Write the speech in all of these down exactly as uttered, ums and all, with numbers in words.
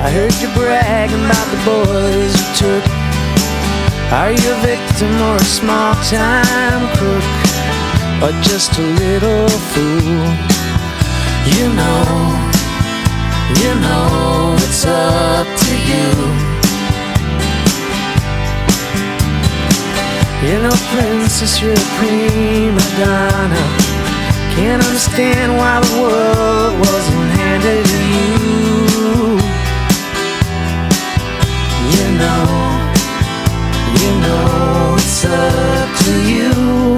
I heard you bragging about the boys you took. Are you a victim or a small-time crook, or just a little fool? You know, you know it's up to you. You're no princess, you're a prima donna. Can't understand why the world wasn't handed to you. You know, you know it's up to you.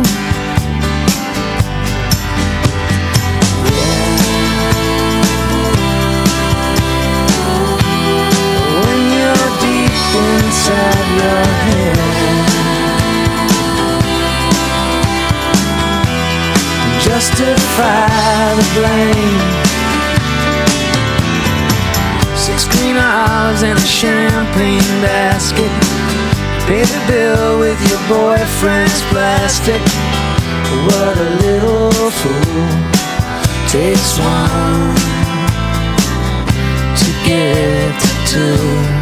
Yeah. When you're deep inside your head, justify the blame. Six green olives and a champagne basket. Pay the bill with your boyfriend's plastic. What a little fool. Takes one to get to two.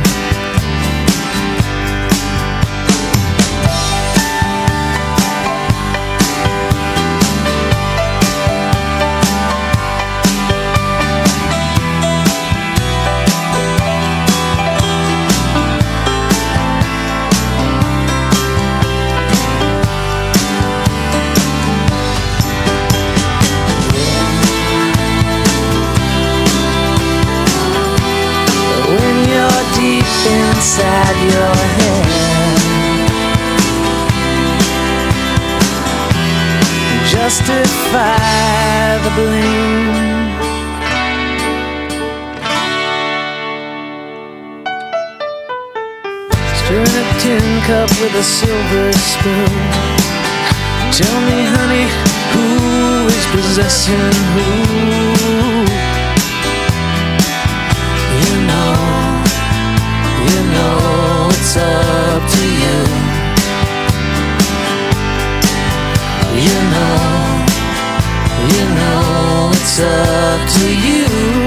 Inside your head, justify the blame. Stirring a tin cup with a silver spoon. Tell me, honey, who is possessing who? You know, you know it's up to you. You know, you know it's up to you.